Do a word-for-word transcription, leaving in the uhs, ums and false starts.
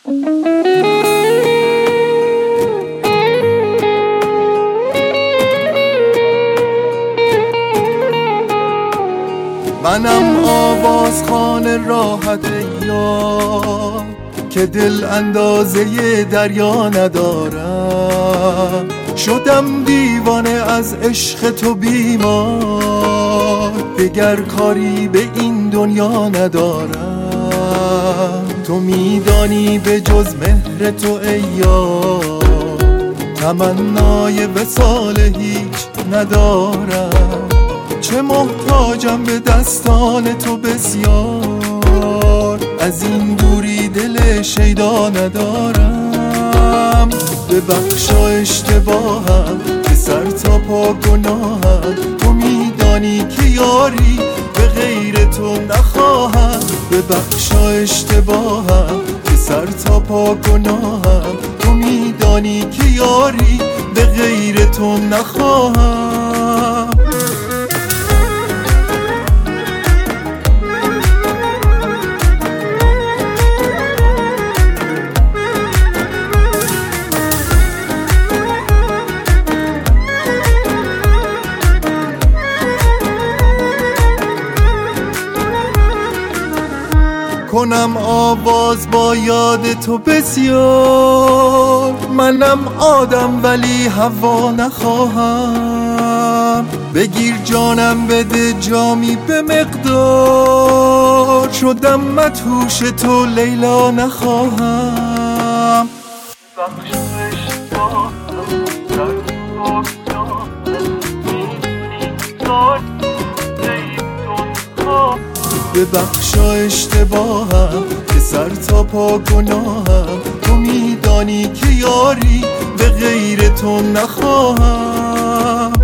منم آواز خانه راحت یار که دل اندازه دریا ندارم. شدم دیوانه از عشق تو بیمار، دگر کاری به این دنیا ندارم. تو میدانی به جز مهر تو ای یار تمنای وصال هیچ ندارم. چه محتاجم به دستان تو بسیار، از این دوری دل شیدا ندارم. ببخشا اشتباهم که سر تا پا گناهم، تو میدانی که یاری به غیر تو نخواهم. ببخشا اشتباهم که سر تا پا گناهم، تو میدانی که یاری به غیر تو نخواهم. کنم آواز با یاد تو بسیار، منم آدم ولی هوا نخواهم. بگیر جانم بده جامی به مقدار، شدم مدهوش تو لیلا نخواهم. ببخشا اشتباهم که سر تا پا گناهم، تو میدانی که یاری به غیر تو نخواهم.